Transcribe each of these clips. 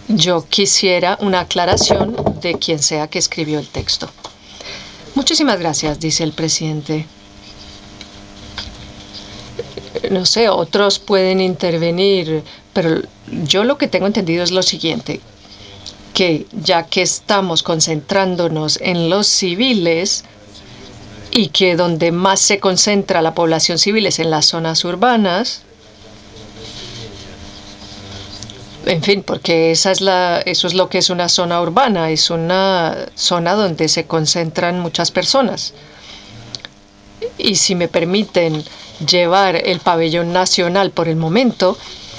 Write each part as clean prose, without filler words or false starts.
Yo quisiera una aclaración de quien sea que escribió el texto. Muchísimas gracias, dice el presidente. No sé, otros pueden intervenir, pero yo lo que tengo entendido es lo siguiente, que ya que estamos concentrándonos en los civiles y que donde más se concentra la población civil es en las zonas urbanas, en fin, porque eso es lo que es una zona urbana, es una zona donde se concentran muchas personas. Y si me permiten llevar el pabellón nacional por el momento,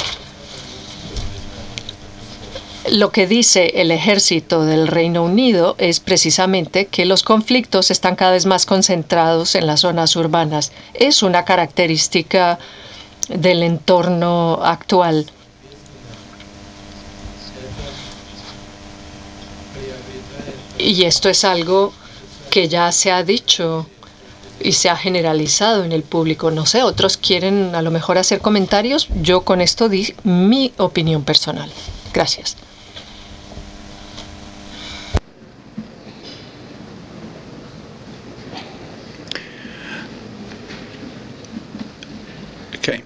lo que dice el ejército del Reino Unido es precisamente que los conflictos están cada vez más concentrados en las zonas urbanas. Es una característica del entorno actual. Y esto es algo que ya se ha dicho y se ha generalizado en el público. No sé, otros quieren a lo mejor hacer comentarios. Yo con esto di mi opinión personal. Gracias. Okay.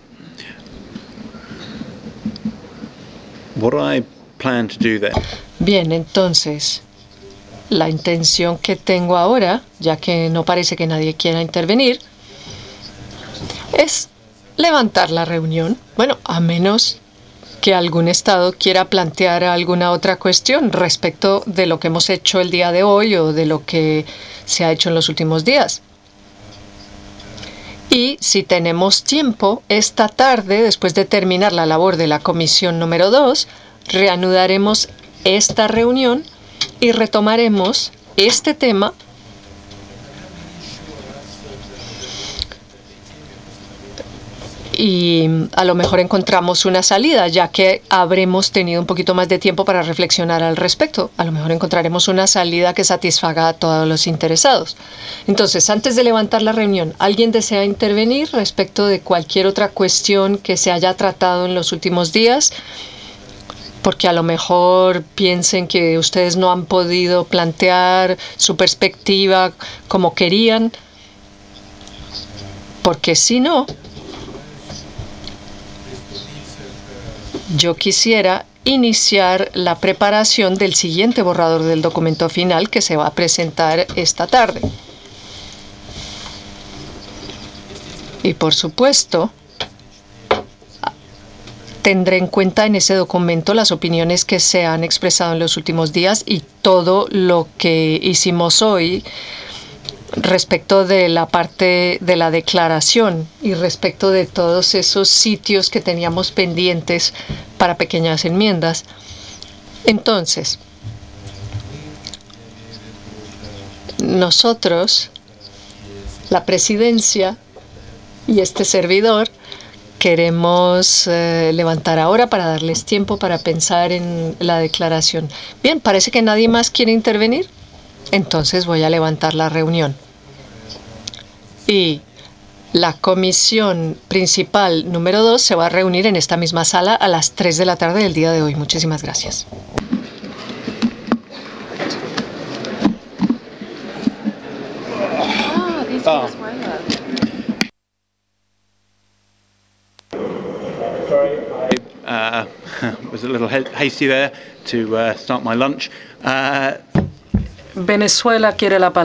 What I plan to do then. Bien, entonces, la intención que tengo ahora, ya que no parece que nadie quiera intervenir, es levantar la reunión. Bueno, a menos que algún Estado quiera plantear alguna otra cuestión respecto de lo que hemos hecho el día de hoy o de lo que se ha hecho en los últimos días. Y si tenemos tiempo, esta tarde, después de terminar la labor de la comisión número 2, reanudaremos esta reunión y retomaremos este tema y a lo mejor encontramos una salida, ya que habremos tenido un poquito más de tiempo para reflexionar al respecto. A lo mejor encontraremos una salida que satisfaga a todos los interesados. Entonces, antes de levantar la reunión, ¿alguien desea intervenir respecto de cualquier otra cuestión que se haya tratado en los últimos días? Porque a lo mejor piensen que ustedes no han podido plantear su perspectiva como querían. Porque si no, yo quisiera iniciar la preparación del siguiente borrador del documento final que se va a presentar esta tarde. Y por supuesto, tendré en cuenta en ese documento las opiniones que se han expresado en los últimos días y todo lo que hicimos hoy respecto de la parte de la declaración y respecto de todos esos sitios que teníamos pendientes para pequeñas enmiendas. Entonces, nosotros, la presidencia y este servidor, queremos levantar ahora para darles tiempo para pensar en la declaración. Bien, parece que nadie más quiere intervenir. Entonces voy a levantar la reunión. Y la comisión principal número 2 se va a reunir en esta misma sala a las 3 de la tarde del día de hoy. Muchísimas gracias. Sorry, I was a little hasty there to start my lunch. Venezuela quiere la palabra.